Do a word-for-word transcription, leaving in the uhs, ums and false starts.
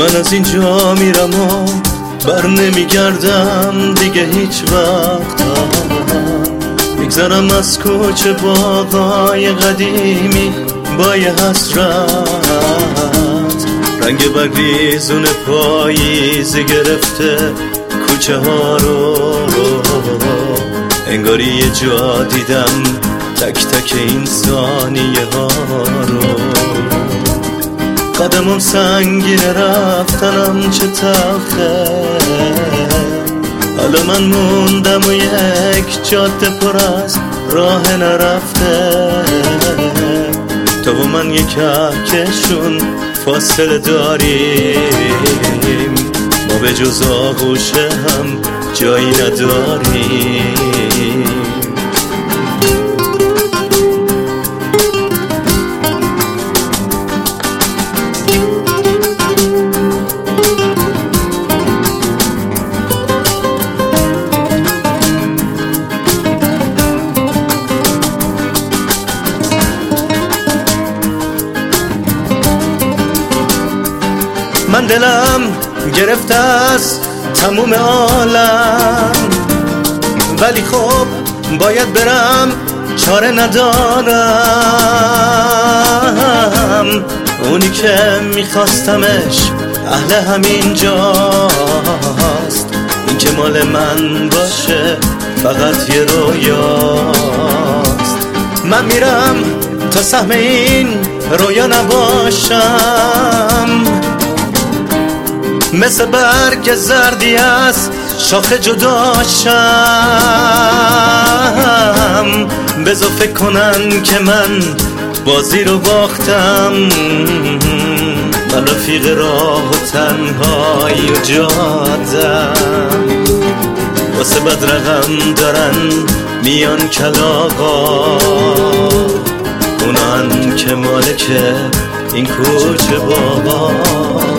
من از اینجا میرم و بر نمیگردم دیگه هیچ وقت. میگذرم از کوچه باغای قدیمی با یه حسرت، رنگ برگریزون پاییزی گرفته کوچه ها رو. انگاری یه جا دیدم تک تک این ثانیه ها رو. قدمم سنگینه رفتنم چه تلخه، حالا من موندم و یک جاده پر از راه نرفته. تو و من یک کهکشون فاصله داریم، ما به جز آغوش هم جایی نداریم. من دلم گرفته از تموم عالم، ولی خب باید برم، چاره ندارم. اونی که میخواستمش اهل همین جاست، این که مال من باشه فقط یه رویاست. من میرم تا سهم این رویا نباشم، مثل برگ زردی از شاخه جداشم. بذار فکر کنن که من بازی رو باختم، من رفیق راه و تنهایی و جادم. واسه بد رقم دارن میان کلاغا، اونان که مالک این کوچه بابا.